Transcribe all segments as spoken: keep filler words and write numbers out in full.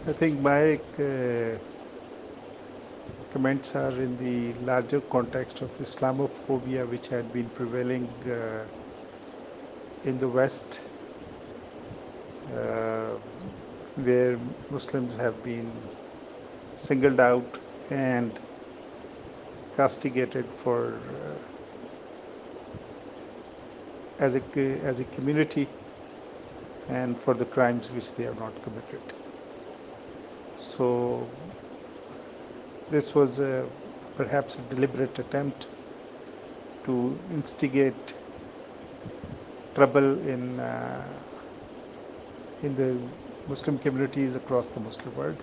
I think my uh, comments are in the larger context of Islamophobia, which had been prevailing uh, in the West, uh, where Muslims have been singled out and castigated for uh, as a as a community and for the crimes which they have not committed. So this was a, perhaps a deliberate attempt to instigate trouble in uh, in the Muslim communities across the Muslim world.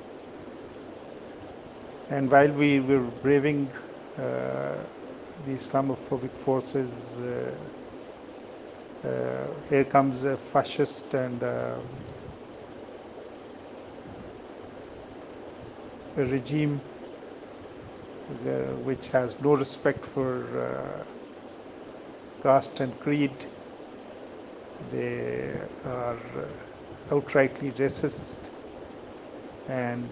And while we were braving uh, the Islamophobic forces, uh, uh, here comes a fascist and uh, a regime uh, which has no respect for uh, caste and creed. They are uh, outrightly racist and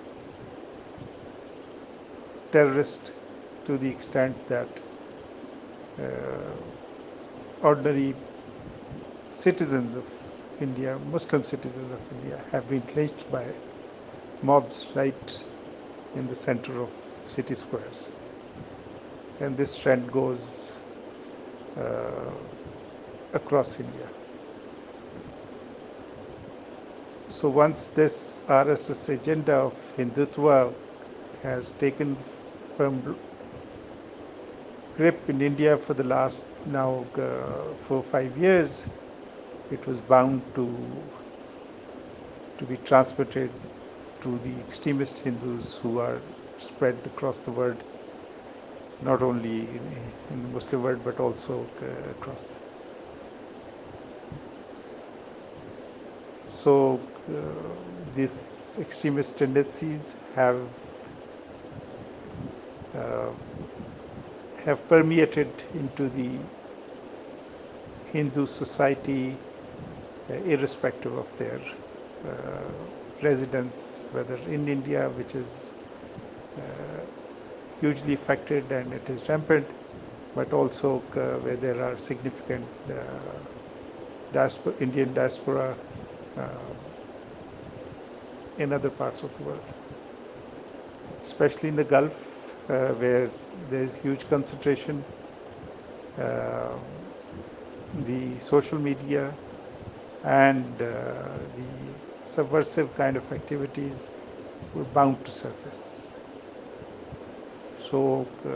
terrorist to the extent that uh, ordinary citizens of India, Muslim citizens of India, have been lynched by mobs right in the center of city squares. And this trend goes uh, across India. So once this R S S agenda of Hindutva has taken firm grip in India for the last now uh, four or five years, it was bound to to be transmitted to the extremist Hindus who are spread across the world, not only in, in the Muslim world but also uh, across. The, so uh, these extremist tendencies have uh, have permeated into the Hindu society, uh, irrespective of their uh, residence, whether in India, which is uh, hugely affected and it is rampant, but also uh, where there are significant uh, diaspora, Indian diaspora uh, in other parts of the world, especially in the Gulf, uh, where there is huge concentration. Uh, the social media and uh, the subversive kind of activities were bound to surface. So, uh,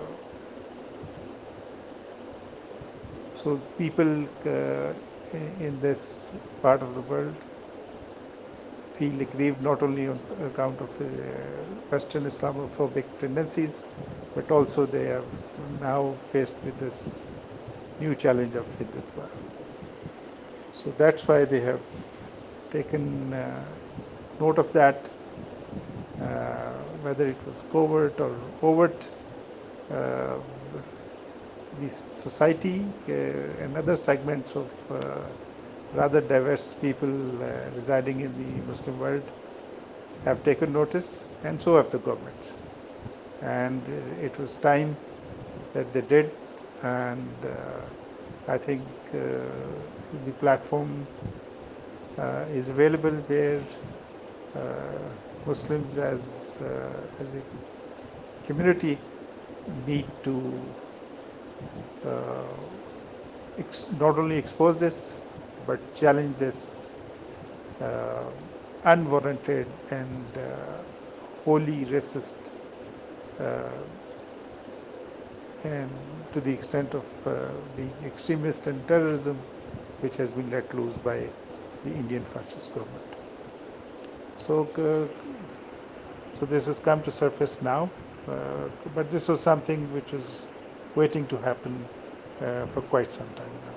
so people uh, in this part of the world feel aggrieved not only on account of uh, Western Islamophobic tendencies, but also they are now faced with this new challenge of Hindutva. So that's why they have taken uh, note of that, uh, whether it was covert or overt. Uh, the society uh, and other segments of uh, rather diverse people uh, residing in the Muslim world have taken notice, and so have the governments. And uh, it was time that they did, and uh, I think uh, the platform uh, is available where uh, Muslims as uh, as a community need to uh, ex- not only expose this but challenge this uh, unwarranted and uh, wholly racist uh, and to the extent of uh, being extremist and terrorism which has been let loose by the Indian fascist government. So, uh, so this has come to surface now, uh, but this was something which was waiting to happen uh, for quite some time now.